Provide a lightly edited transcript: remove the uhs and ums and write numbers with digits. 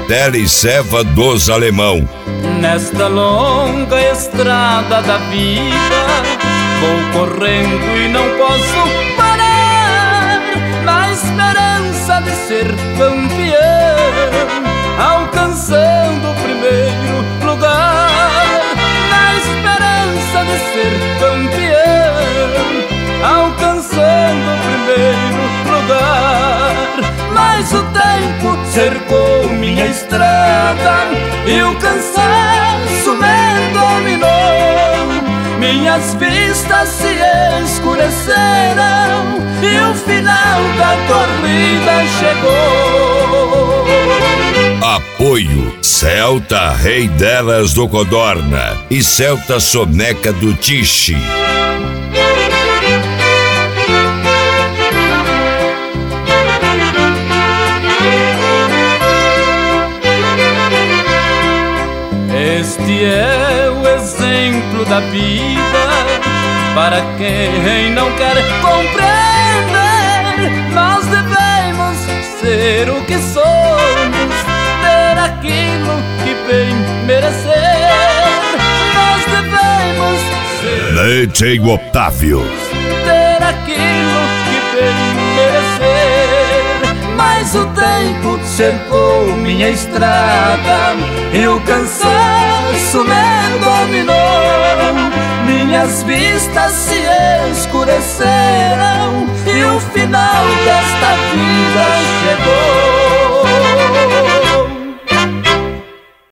Portela e Serva dos Alemão. Nesta longa estrada da vida, vou correndo e não posso parar, na esperança de ser campeão, alcançando o primeiro lugar. Na esperança de ser campeão, alcançando o primeiro lugar. Mas o tempo cercou minha estrada e o cansaço me dominou. Minhas vistas se escureceram e o final da corrida chegou. Apoio Celta Rei Delas do Codorna e Celta Soneca do Tiche. Este é o exemplo da vida para quem não quer compreender. Nós devemos ser o que somos, ter aquilo que bem merecer. Nós devemos ser Leite Otávio, ter aquilo que bem merecer. Mas o tempo cercou minha estrada e o cansaço me dominou. Minhas vistas se escureceram e o final desta vida chegou.